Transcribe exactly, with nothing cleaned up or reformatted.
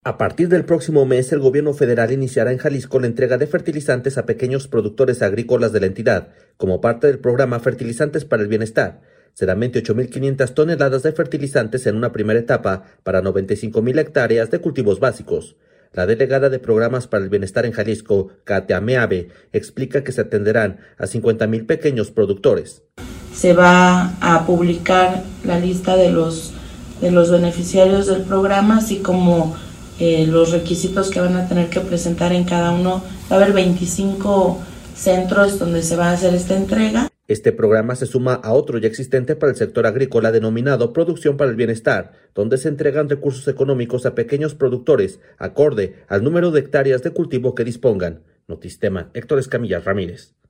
A partir del próximo mes, el gobierno federal iniciará en Jalisco la entrega de fertilizantes a pequeños productores agrícolas de la entidad, como parte del programa Fertilizantes para el Bienestar. Serán veintiocho mil quinientas toneladas de fertilizantes en una primera etapa para noventa y cinco mil hectáreas de cultivos básicos. La delegada de Programas para el Bienestar en Jalisco, Katia Meave, explica que se atenderán a cincuenta mil pequeños productores. Se va a publicar la lista de los, de los beneficiarios del programa, así como eh, los requisitos que van a tener que presentar en cada uno. Va a haber veinticinco centros donde se va a hacer esta entrega. Este programa se suma a otro ya existente para el sector agrícola denominado Producción para el Bienestar, donde se entregan recursos económicos a pequeños productores, acorde al número de hectáreas de cultivo que dispongan. Notistema, Héctor Escamilla Ramírez.